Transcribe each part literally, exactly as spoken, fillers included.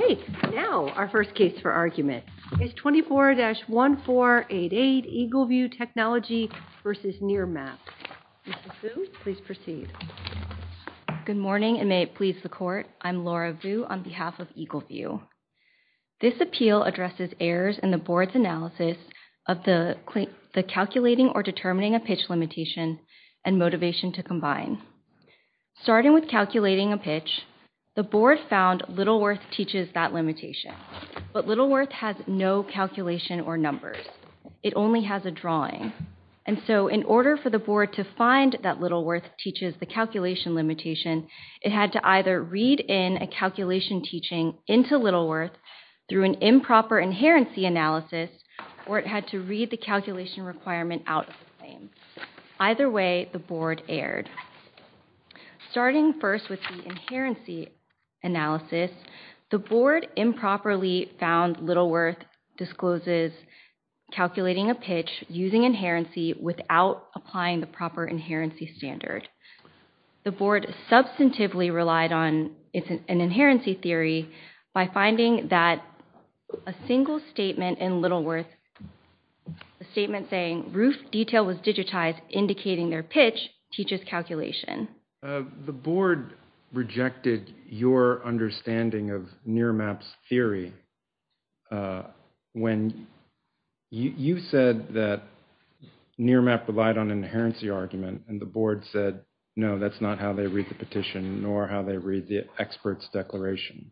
right, now our first case for argument is twenty-four dash one four eight eight, EagleView Technology versus Nearmap. Missus Vu, please proceed. Good morning, and may it please the Court. I'm Laura Vu on behalf of EagleView. This appeal addresses errors in the Board's analysis of the, the calculating or determining a pitch limitation and motivation to combine. Starting with calculating a pitch, the Board found Littleworth teaches that limitation, but Littleworth has no calculation or numbers. It only has a drawing. And so in order for the Board to find that Littleworth teaches the calculation limitation, it had to either read in a calculation teaching into Littleworth through an improper inherency analysis, or it had to read the calculation requirement out of the claim. Either way, the Board erred. Starting first with the inherency analysis, the Board improperly found Littleworth discloses calculating a pitch using inherency without applying the proper inherency standard. The Board substantively relied on its an inherency theory by finding that a single statement in Littleworth, a statement saying roof detail was digitized indicating their pitch, teaches calculation. Uh, the Board rejected your understanding of Nearmap's theory uh, when you, you said that Nearmap relied on an inherency argument, and the Board said, no, that's not how they read the petition, nor how they read the expert's declaration.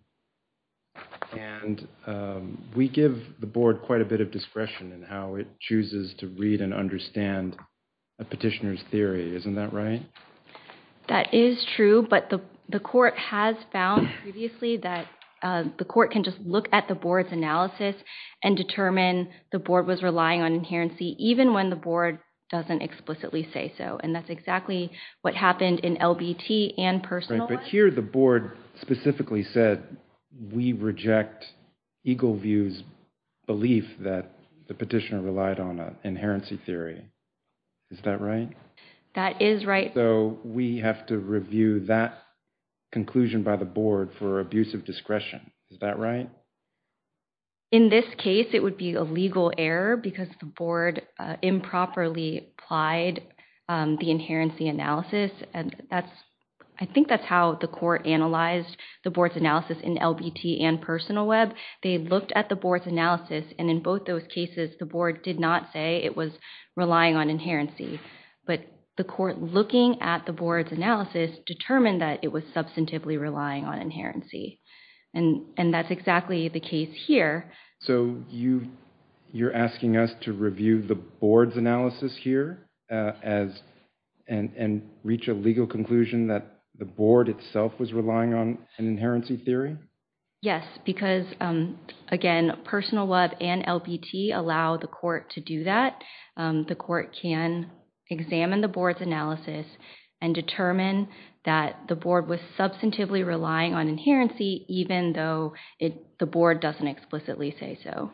And um, we give the Board quite a bit of discretion in how it chooses to read and understand a petitioner's theory. Isn't that right? That is true, but the, the Court has found previously that uh, the Court can just look at the Board's analysis and determine the Board was relying on inherency even when the Board doesn't explicitly say so. And that's exactly what happened in L B T and personal. Right, but here the Board specifically said, we reject EagleView's belief that the petitioner relied on an inherency theory. Is that right? That is right. So we have to review that conclusion by the Board for abuse of discretion. Is that right? In this case, it would be a legal error because the Board uh, improperly applied um, the inherency analysis, and that's I think that's how the Court analyzed the Board's analysis in L B T and Personal Web. They looked at the Board's analysis, and in both those cases, the Board did not say it was relying on inherency. But the Court, looking at the Board's analysis, determined that it was substantively relying on inherency. And, and that's exactly the case here. So you, you're asking us to review the Board's analysis here uh, as and, and reach a legal conclusion that the Board itself was relying on an inherency theory? Yes, because, um, again, Personal Web and L B T allow the Court to do that. Um, the Court can examine the Board's analysis and determine that the Board was substantively relying on inherency even though it, the Board doesn't explicitly say so.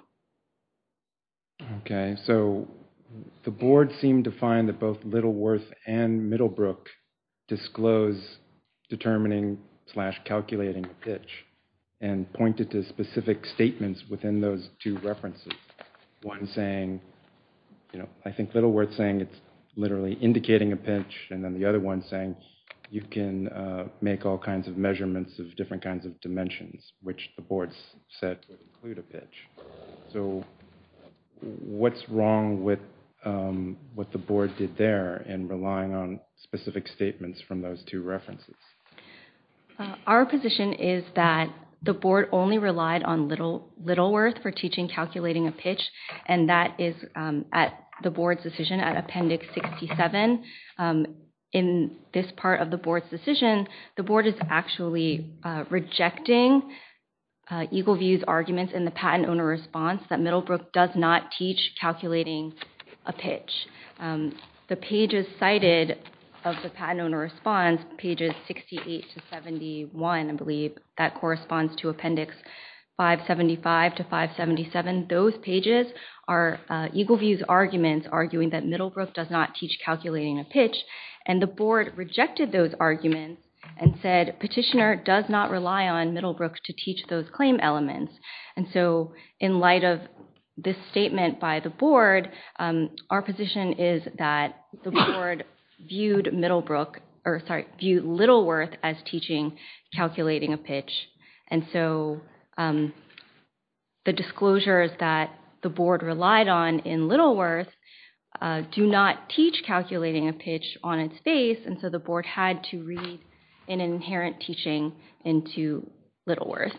Okay, so the Board seemed to find that both Littleworth and Middlebrook disclose determining slash calculating a pitch and pointed to specific statements within those two references. One saying, you know, I think Littleworth saying it's literally indicating a pitch, and then the other one saying you can uh, make all kinds of measurements of different kinds of dimensions, which the Board said would include a pitch. So what's wrong with um, what the Board did there in relying on specific statements from those two references? Uh, our position is that the Board only relied on Little, Littleworth for teaching calculating a pitch, and that is um, at the Board's decision at Appendix sixty-seven. Um, in this part of the Board's decision, the Board is actually uh, rejecting uh, EagleView's arguments in the patent owner response that Middlebrook does not teach calculating a pitch. Um, the pages cited of the patent owner response, pages sixty-eight to seventy-one, I believe, that corresponds to Appendix five seventy-five to five seventy-seven. Those pages are uh, EagleView's arguments arguing that Middlebrook does not teach calculating a pitch, and the Board rejected those arguments and said petitioner does not rely on Middlebrook to teach those claim elements. And so in light of this statement by the board, um, our position is that the board viewed Middlebrook, or sorry, viewed Littleworth as teaching calculating a pitch. And so um, the disclosures that the board relied on in Littleworth uh, do not teach calculating a pitch on its face, and so the board had to read an inherent teaching into Littleworth.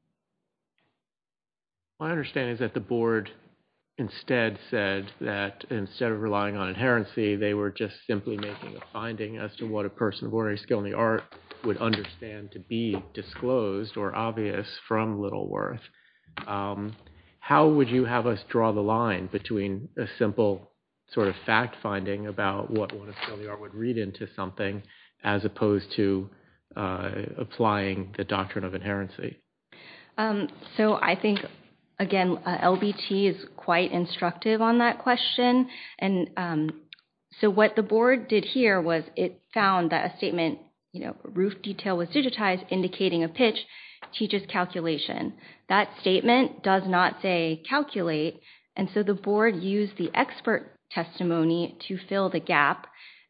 My understanding is that the board instead said that instead of relying on inherency, they were just simply making a finding as to what a person of ordinary skill in the art would understand to be disclosed or obvious from Littleworth. Um, how would you have us draw the line between a simple sort of fact finding about what one of skill in the art would read into something as opposed to uh, applying the doctrine of inherency? Um, so I think Again, uh, L B T is quite instructive on that question. And um, so what the board did here was it found that a statement, you know, roof detail was digitized, indicating a pitch, teaches calculation. That statement does not say calculate. And so the board used the expert testimony to fill the gap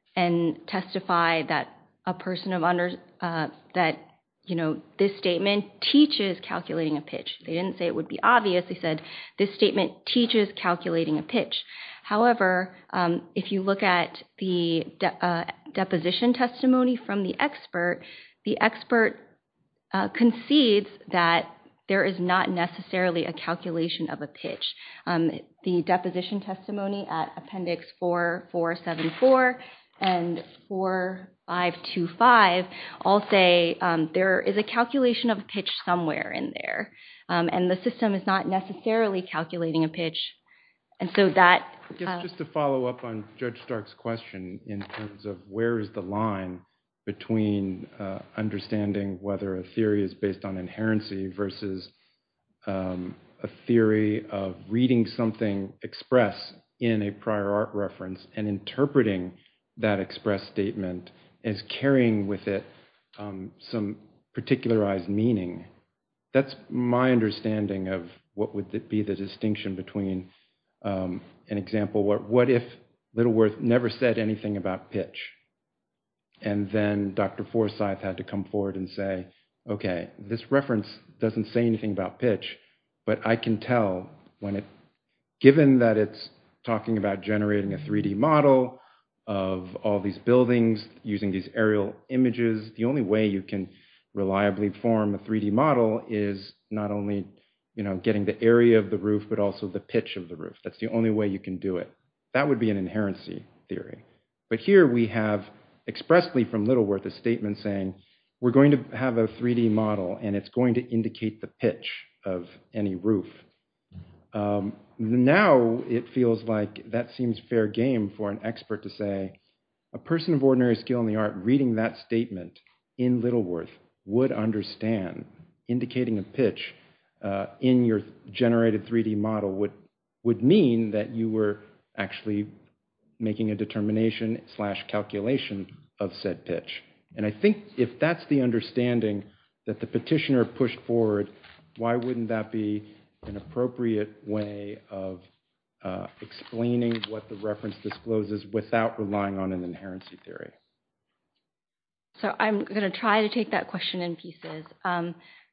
and testify that a person of under, uh, that you know, this statement teaches calculating a pitch. They didn't say it would be obvious. They said this statement teaches calculating a pitch. However, um, if you look at the de- uh, deposition testimony from the expert, the expert uh, concedes that there is not necessarily a calculation of a pitch. Um, the deposition testimony at Appendix four four seven four and four five two five all say um, there is a calculation of a pitch somewhere in there, um, and the system is not necessarily calculating a pitch. And so that... I guess uh, just to follow up on Judge Stark's question in terms of where is the line between uh, understanding whether a theory is based on inherency versus um, a theory of reading something express in a prior art reference and interpreting that express statement as carrying with it um, some particularized meaning. That's my understanding of what would be the distinction between um, an example where what if Littleworth never said anything about pitch, and then Doctor Forsyth had to come forward and say, okay, this reference doesn't say anything about pitch, but I can tell when it, given that it's talking about generating a three D model of all these buildings using these aerial images, the only way you can reliably form a three D model is not only, you know, getting the area of the roof, but also the pitch of the roof. That's the only way you can do it. That would be an inherency theory. But here we have expressly from Littleworth a statement saying, we're going to have a three D model and it's going to indicate the pitch of any roof. Um, now it feels like that seems fair game for an expert to say, a person of ordinary skill in the art reading that statement in Littleworth would understand indicating a pitch uh, in your generated three D model would, would mean that you were actually making a determination slash calculation of said pitch. And I think if that's the understanding that the petitioner pushed forward, why wouldn't that be an appropriate way of uh, explaining what the reference discloses without relying on an inherency theory? So I'm going to try to take that question in pieces. Um,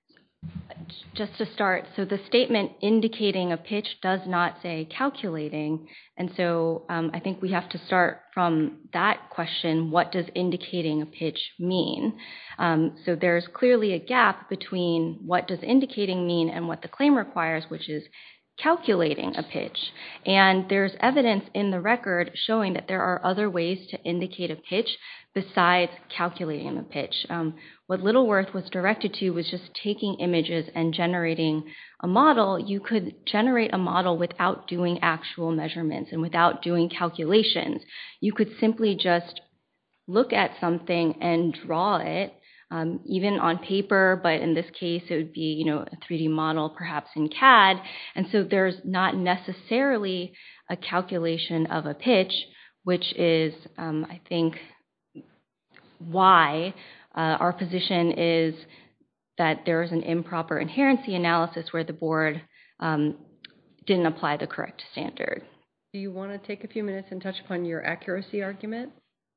just to start, so the statement indicating a pitch does not say calculating. And so um, I think we have to start from that question, what does indicating a pitch mean? Um, so there's clearly a gap between what does indicating mean and what the claim requires, which is calculating a pitch. And there's evidence in the record showing that there are other ways to indicate a pitch besides calculating the pitch. Um, what Littleworth was directed to was just taking images and generating a model. You could generate a model without doing actual measurements and without doing calculations. You could simply just look at something and draw it, um, even on paper, but in this case, it would be, you know, a three D model, perhaps in C A D. And so there's not necessarily a calculation of a pitch, which is, um, I think, why Uh, our position is that there is an improper inherency analysis where the board um, didn't apply the correct standard. Do you want to take a few minutes and touch upon your accuracy argument?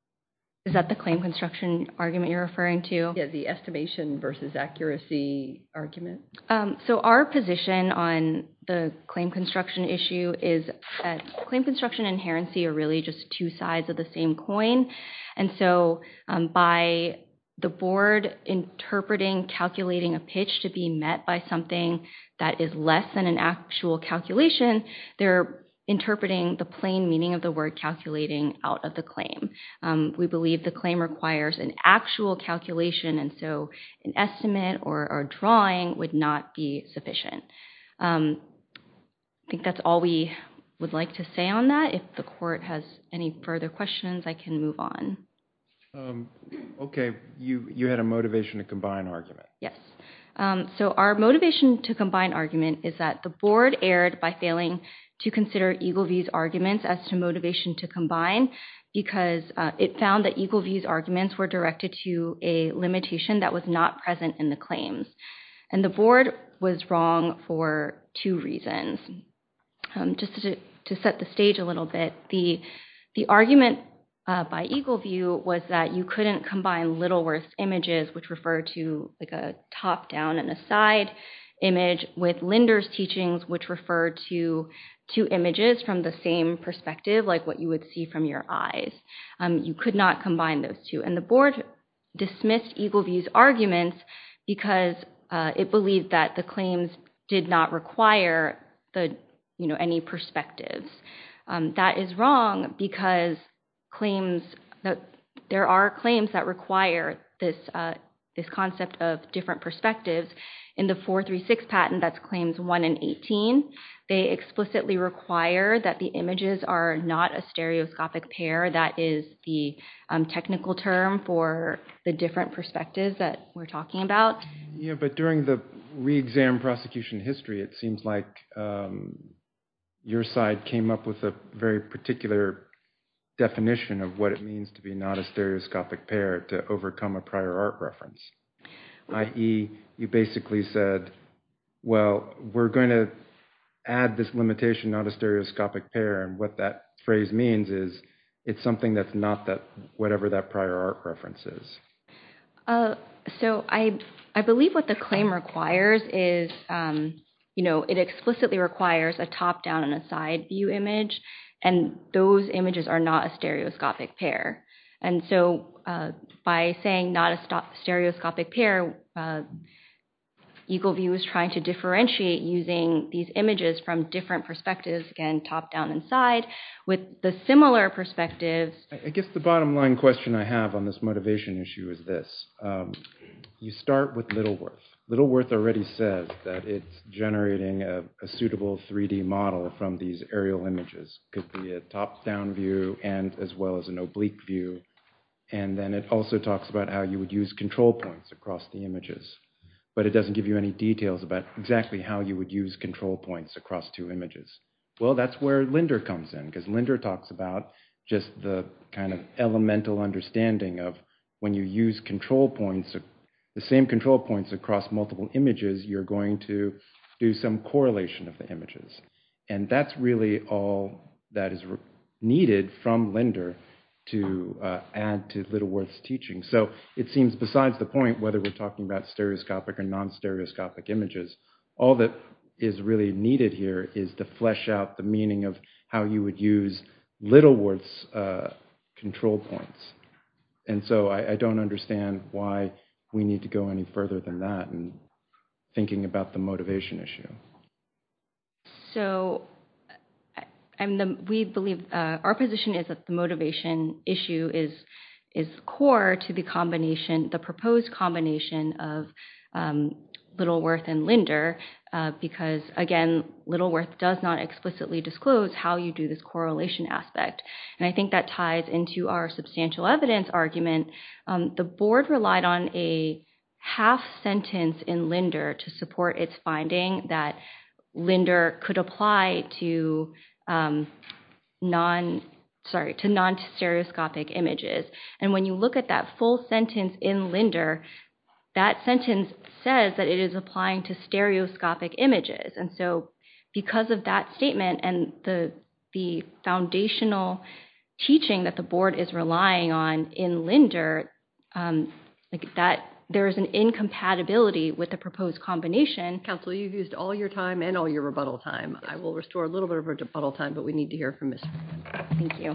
Is that the claim construction argument you're referring to? Yeah, the estimation versus accuracy argument. Um, so our position on the claim construction issue is that claim construction and inherency are really just two sides of the same coin. And so um, by the board interpreting, calculating a pitch to be met by something that is less than an actual calculation, they're interpreting the plain meaning of the word calculating out of the claim. Um, we believe the claim requires an actual calculation, and so an estimate or, or drawing would not be sufficient. Um, I think that's all we would like to say on that. If the court has any further questions, I can move on. Um, okay, you, you had a motivation to combine argument. Yes. Um, so our motivation to combine argument is that the board erred by failing to consider EagleView's arguments as to motivation to combine because uh, it found that EagleView's arguments were directed to a limitation that was not present in the claims. And the board was wrong for two reasons. Um, just to, to set the stage a little bit, the, the argument uh, by EagleView was that you couldn't combine Littleworth's images, which refer to like a top-down and a side image, with Linder's teachings, which refer to two images from the same perspective, like what you would see from your eyes. Um, you could not combine those two. And the board dismissed EagleView's arguments because uh, it believed that the claims did not require the, you know, any perspectives. Um, that is wrong because claims that there are claims that require this uh, this concept of different perspectives. In the four three six patent, that's claims one and eighteen, they explicitly require that the images are not a stereoscopic pair. That is the um, technical term for the different perspectives that we're talking about. Yeah, but during the re-exam prosecution history, it seems like um, your side came up with a very particular definition of what it means to be not a stereoscopic pair to overcome a prior art reference. that is, you basically said, well, we're going to add this limitation, not a stereoscopic pair, and what that phrase means is it's something that's not that whatever that prior art reference is. Uh, so I I believe what the claim requires is, um, you know, it explicitly requires a top-down and a side view image, and those images are not a stereoscopic pair. And so uh, by saying not a st- stereoscopic pair, uh, EagleView is trying to differentiate using these images from different perspectives, again, top, down, and side, with the similar perspectives. I guess the bottom line question I have on this motivation issue is this. Um, you start with Littleworth. Littleworth already says that it's generating a, a suitable three D model from these aerial images. Could be a top-down view and as well as an oblique view. And then it also talks about how you would use control points across the images. But it doesn't give you any details about exactly how you would use control points across two images. Well, that's where Linder comes in, because Linder talks about just the kind of elemental understanding of when you use control points, the same control points across multiple images, you're going to do some correlation of the images. And that's really all that is re- needed from Linder to uh, add to Littleworth's teaching. So it seems besides the point whether we're talking about stereoscopic or non-stereoscopic images, all that is really needed here is to flesh out the meaning of how you would use Littleworth's uh, control points. And so I, I don't understand why we need to go any further than that in thinking about the motivation issue. So I'm the, we believe uh, our position is that the motivation issue is is core to the combination, the proposed combination of um, Littleworth and Linder, uh, because again, Littleworth does not explicitly disclose how you do this correlation aspect. And I think that ties into our substantial evidence argument. Um, the board relied on a half sentence in Linder to support its finding that Linder could apply to Um, non sorry, to non-stereoscopic images. And when you look at that full sentence in Linder, that sentence says that it is applying to stereoscopic images. And so because of that statement and the the foundational teaching that the board is relying on in Linder, um, like that, there is an incompatibility with the proposed combination. Counsel, you've used all your time and all your rebuttal time. I will restore a little bit of rebuttal time, but we need to hear from Miz Thank you.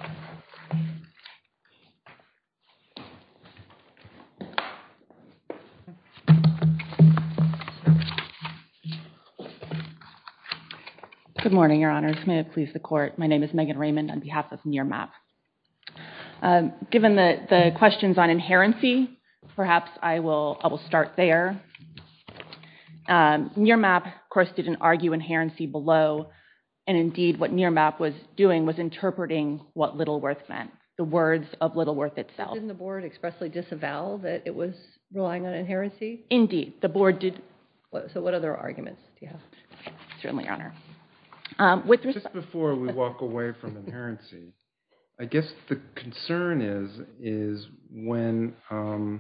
Good morning, Your Honors. May it please the Court. My name is Megan Raymond on behalf of NearMap. Um, given the, the questions on inherency, perhaps I will, I will start there. Um, NearMap, of course, didn't argue inherency below, and indeed what NearMap was doing was interpreting what Littleworth meant, the words of Littleworth itself. Didn't the board expressly disavow that it was relying on inherency? Indeed, the board did. What, so what other arguments do you have? Certainly, Your Honor. Um, with Just before we walk away from inherency, I guess the concern is is when um,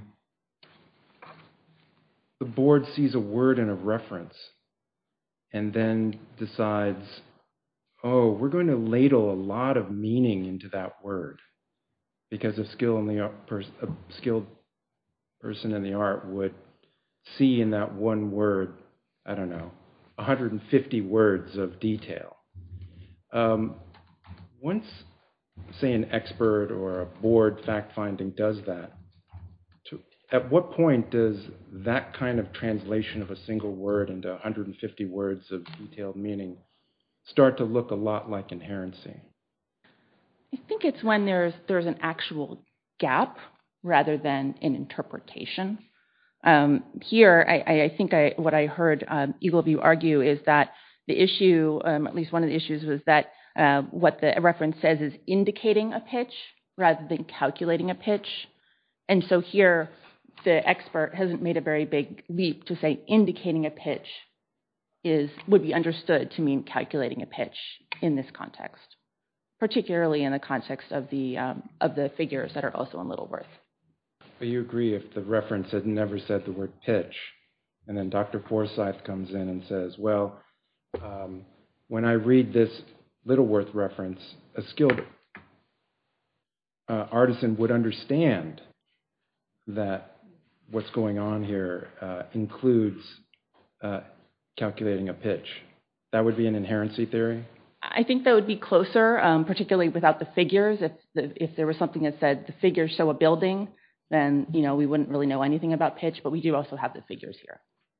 the board sees a word in a reference and then decides, oh, we're going to ladle a lot of meaning into that word because a skill in the pers- a skilled person in the art would see in that one word, I don't know, one hundred fifty words of detail. Um, once, say, an expert or a board fact-finding does that, to, at what point does that kind of translation of a single word into one hundred fifty words of detailed meaning start to look a lot like inherency? I think it's when there's there's an actual gap rather than an interpretation. Um, here, I, I think I, what I heard um, Eagleview argue is that the issue, um, at least one of the issues, was that uh, what the reference says is indicating a pitch rather than calculating a pitch. And so here, the expert hasn't made a very big leap to say indicating a pitch is would be understood to mean calculating a pitch in this context, particularly in the context of the um, of the figures that are also in Littleworth. But you agree if the reference had never said the word pitch, and then Doctor Forsyth comes in and says, well, um, when I read this Littleworth reference, a skilled uh, artisan would understand that what's going on here uh, includes uh, calculating a pitch. That would be an inherency theory? I think that would be closer, um, particularly without the figures. If the, if there was something that said the figures show a building, then, you know, we wouldn't really know anything about pitch, but we do also have the figures here.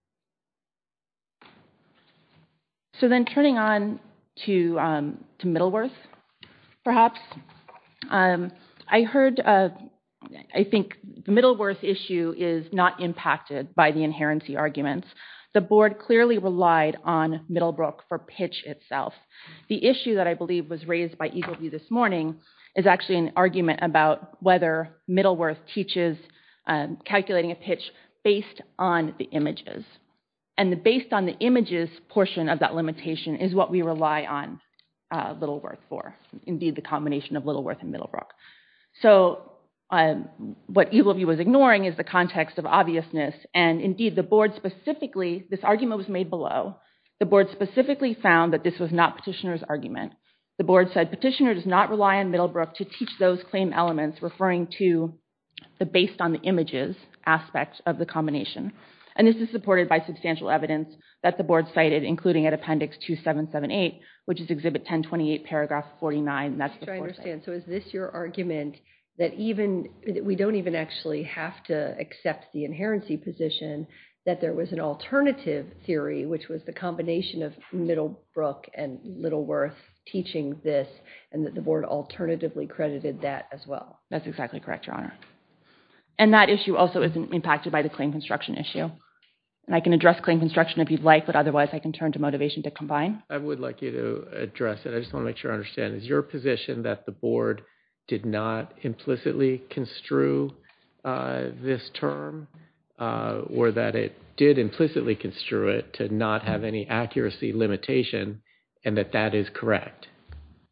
So then turning on to, um, to Middleworth, perhaps, um, I heard, uh, I think the Middleworth issue is not impacted by the inherency arguments. The board clearly relied on Middlebrook for pitch itself. The issue that I believe was raised by Eagleview this morning is actually an argument about whether Middleworth teaches um, calculating a pitch based on the images. And the based on the images portion of that limitation is what we rely on uh, Littleworth for, indeed the combination of Littleworth and Middlebrook. So um, what Eagleview was ignoring is the context of obviousness, and indeed the board specifically, this argument was made below, the board specifically found that this was not petitioner's argument. The board said petitioner does not rely on Middlebrook to teach those claim elements, referring to the based on the images aspect of the combination. And this is supported by substantial evidence that the board cited, including at Appendix two seven seven eight, which is Exhibit ten twenty-eight, paragraph forty-nine. That's the I understand. So is this your argument that even that we don't even actually have to accept the inherency position, that there was an alternative theory, which was the combination of Middlebrook and Littleworth teaching this, and that the board alternatively credited that as well? That's exactly correct, Your Honor. And that issue also isn't impacted by the claim construction issue. And I can address claim construction if you'd like, but otherwise I can turn to motivation to combine. I would like you to address it. I just want to make sure I understand. Is your position that the board did not implicitly construe uh, this term, uh, or that it did implicitly construe it to not have any accuracy limitation, and that that is correct?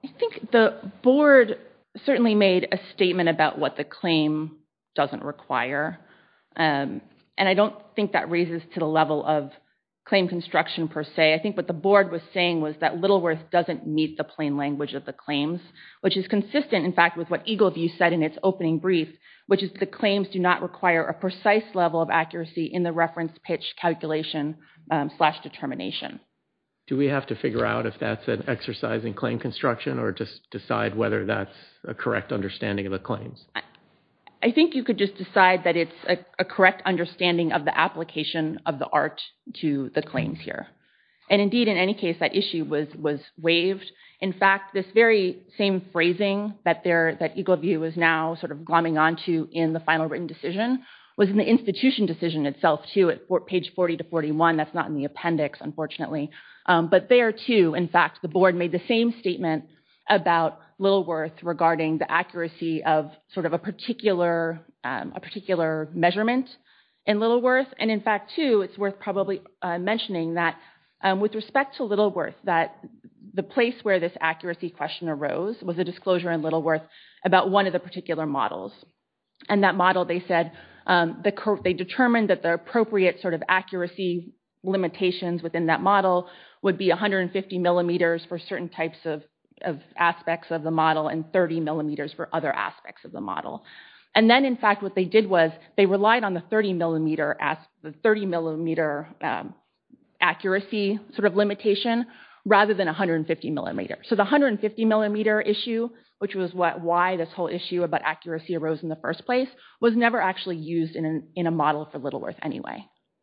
I think the board certainly made a statement about what the claim doesn't require. Um, and I don't think that raises to the level of claim construction per se. I think what the board was saying was that Littleworth doesn't meet the plain language of the claims, which is consistent, in fact, with what Eagleview said in its opening brief, which is the claims do not require a precise level of accuracy in the reference pitch calculation um, slash determination. Do we have to figure out if that's an exercise in claim construction or just decide whether that's a correct understanding of the claims? I, I think you could just decide that it's a, a correct understanding of the application of the art to the claims here. And indeed, in any case, that issue was, was waived. In fact, this very same phrasing that, there, that Eagleview is now sort of glomming onto in the final written decision was in the institution decision itself, too, at for, page forty to forty-one. That's not in the appendix, unfortunately. Um, but there, too, in fact, the board made the same statement about Littleworth regarding the accuracy of sort of a particular, um, a particular measurement in Littleworth. And in fact, too, it's worth probably uh, mentioning that um, with respect to Littleworth, that the place where this accuracy question arose was a disclosure in Littleworth about one of the particular models. And that model, they said, um, the, they determined that the appropriate sort of accuracy limitations within that model would be one hundred fifty millimeters for certain types of, of aspects of the model and thirty millimeters for other aspects of the model. And then, in fact, what they did was they relied on the thirty millimeter, as, the thirty millimeter um, accuracy sort of limitation rather than one hundred fifty millimeter. So the one hundred fifty millimeter issue, which was what, why this whole issue about accuracy arose in the first place, was never actually used in, an, in a model for Littleworth anyway.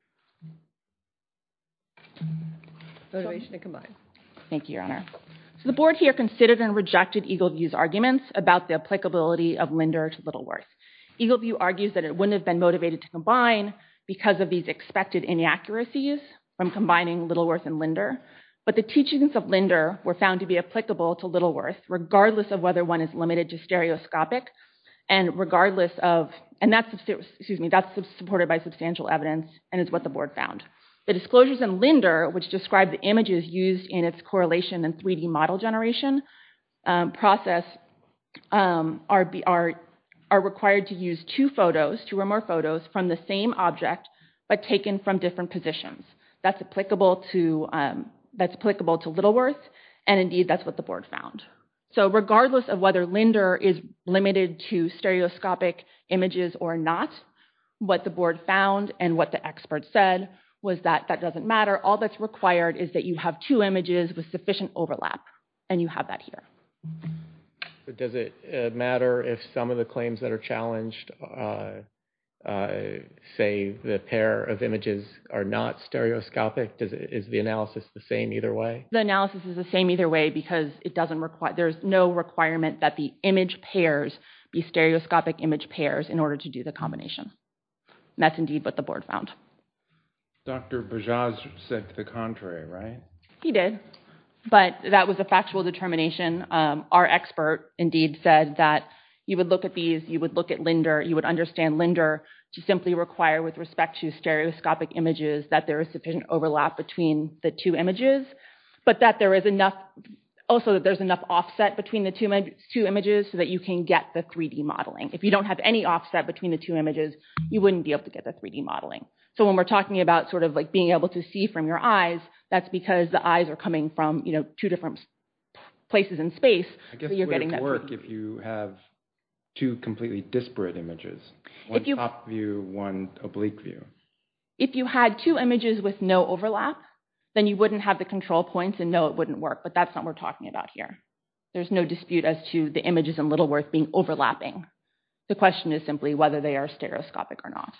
Motivation to combine. Thank you, Your Honor. So the board here considered and rejected Eagleview's arguments about the applicability of Linder to Littleworth. Eagleview argues that it wouldn't have been motivated to combine because of these expected inaccuracies from combining Littleworth and Linder. But the teachings of Linder were found to be applicable to Littleworth, regardless of whether one is limited to stereoscopic, and regardless of, and that's, excuse me, that's supported by substantial evidence and is what the board found. The disclosures in Linder, which describe the images used in its correlation and three D model generation um, process, um, are, be, are, are required to use two photos, two or more photos from the same object, but taken from different positions. That's applicable to um, that's applicable to Littleworth, and indeed that's what the board found. So regardless of whether Linder is limited to stereoscopic images or not, what the board found and what the expert said was that that doesn't matter. All that's required is that you have two images with sufficient overlap, and you have that here. But does it uh, matter if some of the claims that are challenged uh, Uh, say the pair of images are not stereoscopic? Does it, is the analysis the same either way? The analysis is the same either way because it doesn't require, there's no requirement that the image pairs be stereoscopic image pairs in order to do the combination. And that's indeed what the board found. Doctor Bajaj said to the contrary, right? He did, but that was a factual determination. Um, our expert indeed said that you would look at these, you would look at Linder, you would understand Linder to simply require with respect to stereoscopic images that there is sufficient overlap between the two images, but that there is enough, also that there's enough offset between the two, two images so that you can get the three D modeling. If you don't have any offset between the two images, you wouldn't be able to get the three D modeling. So when we're talking about sort of like being able to see from your eyes, that's because the eyes are coming from, you know, two different places in space. I guess so you're would getting it that work if you have two completely disparate images, one if you, top view, one oblique view? If you had two images with no overlap, then you wouldn't have the control points and no, it wouldn't work, but that's not what we're talking about here. There's no dispute as to the images in Littleworth being overlapping. The question is simply whether they are stereoscopic or not.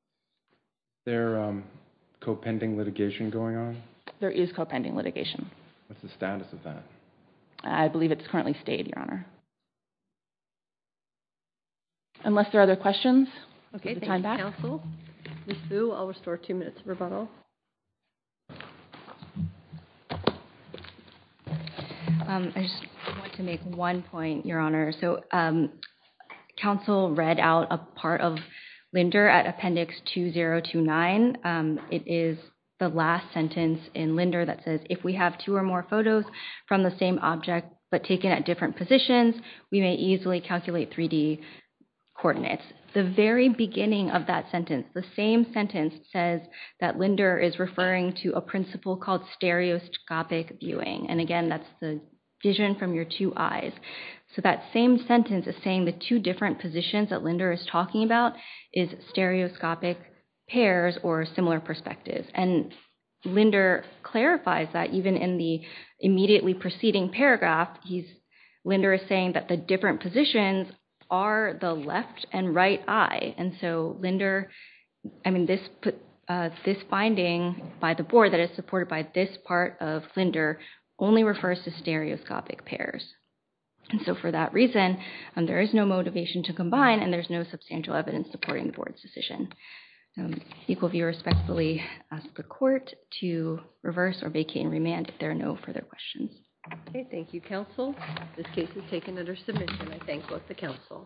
There um, co-pending litigation going on? There is co-pending litigation. What's the status of that? I believe it's currently stayed, Your Honor. Unless there are other questions, okay, the thank time you, back. counsel. Miz Vu, I'll restore two minutes of rebuttal. Um, I just want to make one point, Your Honor. So um, counsel read out a part of Linder at Appendix two thousand twenty-nine. Um, it is the last sentence in Linder that says, if we have two or more photos from the same object but taken at different positions, we may easily calculate three D coordinates. The very beginning of that sentence, the same sentence, says that Linder is referring to a principle called stereoscopic viewing. And again, that's the vision from your two eyes. So that same sentence is saying the two different positions that Linder is talking about is stereoscopic pairs or similar perspectives. And Linder clarifies that even in the immediately preceding paragraph, he's Linder is saying that the different positions are the left and right eye. And so Linder, I mean, this put, uh, this finding by the board that is supported by this part of Linder only refers to stereoscopic pairs. And so for that reason, um, there is no motivation to combine, and there's no substantial evidence supporting the board's decision. Um, EqualView respectfully asks the court to reverse or vacate and remand if there are no further questions. Okay, thank you, counsel. This case is taken under submission. I thank both the counsel.